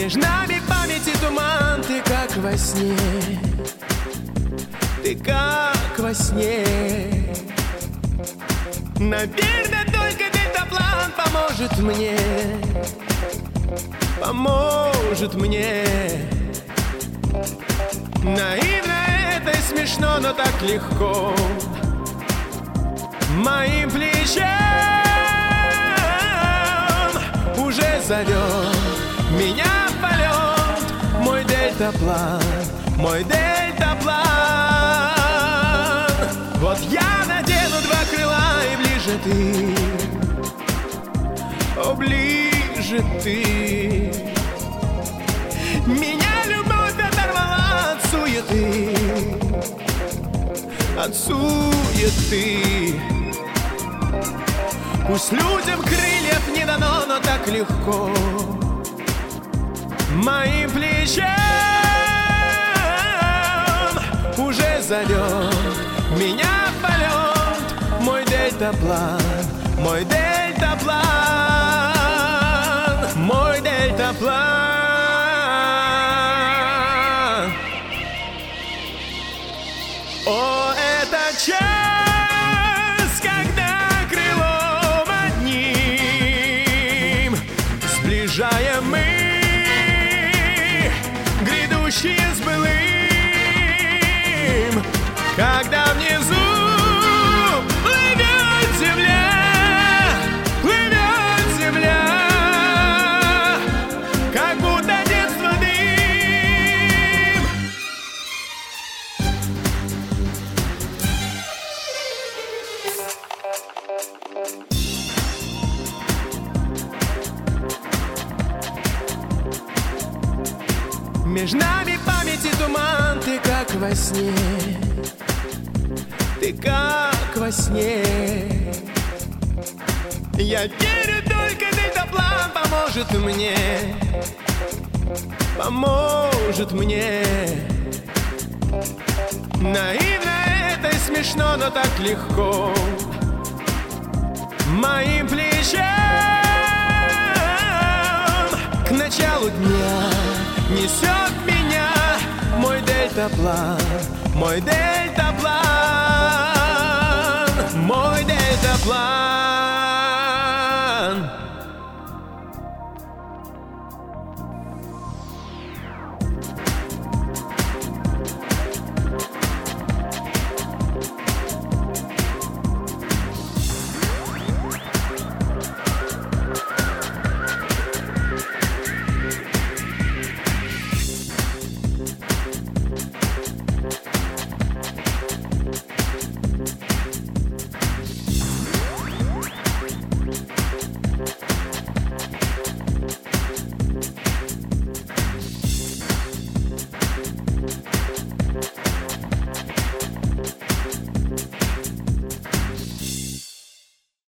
Между нами памяти туман, ты как во сне, ты как во сне. Наверное, только дельтаплан поможет мне, поможет мне. Наивно это и смешно, но так легко моим плечам уже зовет меня в полет мой дельтаплан, мой дельтаплан. Вот я надену два крыла, и ближе ты, о, ближе ты. Меня любовь оторвала от суеты, от суеты. Пусть людям крыльев не дано, но так легко моим плечам уже зовет меня в полет мой дельтаплан, мой дельтаплан, мой дельтаплан. О, это час, когда крылом одним сближаем мы грядущие с былым, когда внизу плывет земля, плывет земля, как будто детство дым. Между нами памяти туман, ты как во сне, ты как во сне. Я верю, только дельтаплан поможет мне, поможет мне. Наивно это и смешно, но так легко моим плечам к началу дня несет меня мой дельтаплан, мой дельтаплан, мой дельтаплан.